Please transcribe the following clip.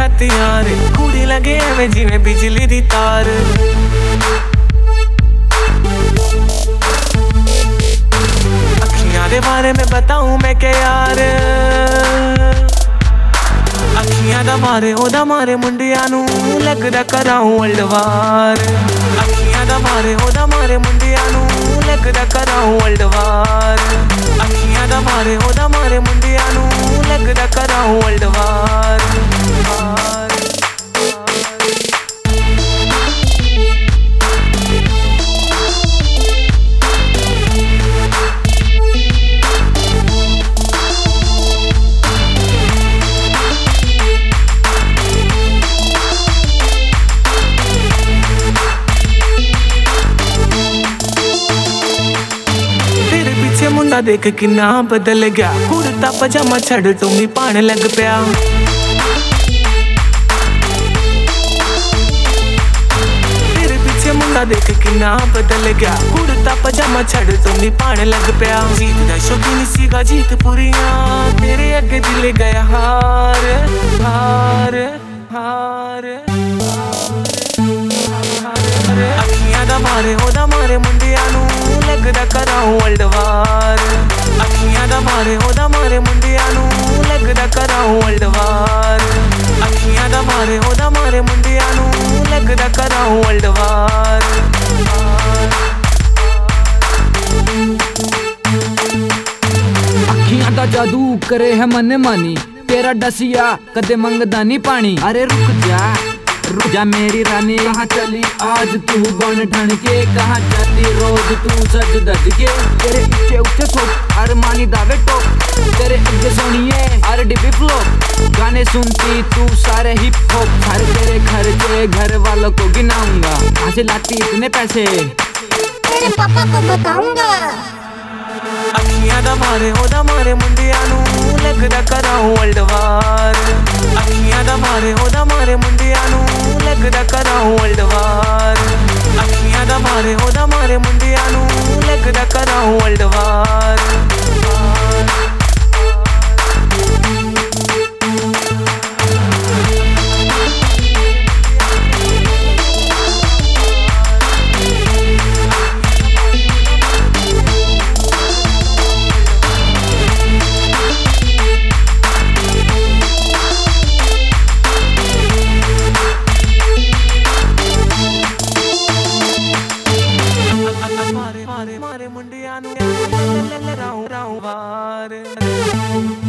रातियां रे कूड़ी लगे एवें जिवें बिजली दी तार। अखियां दे बारे में बताऊं मैं क्या यार, अखियां दा मारे ओदा मारे मुंडियां नू लगदा कराऊं वर्ल्ड वार। अखियां दा मारे ओदा मारे मुंडियां नू लगदा कराऊं वर्ल्ड वार। अखियां दा मारे ओदा मारे मुंडियां नू लगदा कराऊं वर्ल्ड वार। मुंडा देख किन्ना बदल गया, कुर्ता पजामा छड़ टुमी पान लग पिया। तेरे पीछे मुंडा देख किन्ना बदल गया, कुर्ता पजामा छड़ टुमी पान लग पिया। जीत दा शौकीन सीगा जीत पुरियां, तेरे अगे दिल गया हार हार हार। अखियां दा मारे ओदा मारे मुंडियां नू लगदा कराऊं वर्ल्ड वार। अखियां दा मारे ओदा मारे मुंडियां नू लगदा कराऊं वर्ल्ड वार। अखियां दा मारे ओदा मारे मुंडियां नू लगदा कराऊं वर्ल्ड वार। अखियां दा जादू करे है मन मानी, तेरा डसिया कदे मंगदा नी पानी। अरे रुक जा मेरी रानी, कहाँ चली आज तू बन ठन के, कहाँ जाती रोज तू सज धज के। तेरे ऊंचे ऊंचे थोप अरमानी दावे टोप, तेरे अगे सोनिए हर डिब्बी फ्लोप। गाने सुनती तू सारे हिप हॉप, हर तेरे खर्चे घर वालों को गिनाऊंगा। कहाँ से लाती इतने पैसे तेरे पापा को बताऊंगा। अखियां दा मारे ओदा मारे मुंडियां नू लगदा कराऊं वर्ल्ड वार। अखियां दा मारे ओदा मारे मुंडियां नू लगदा कराऊं वर्ल्ड वार। अखियां दा मारे ओदा मारे मुंडियां नू लगदा कराऊं वर्ल्ड वार। मारे मुंडियां नू राऊं वार।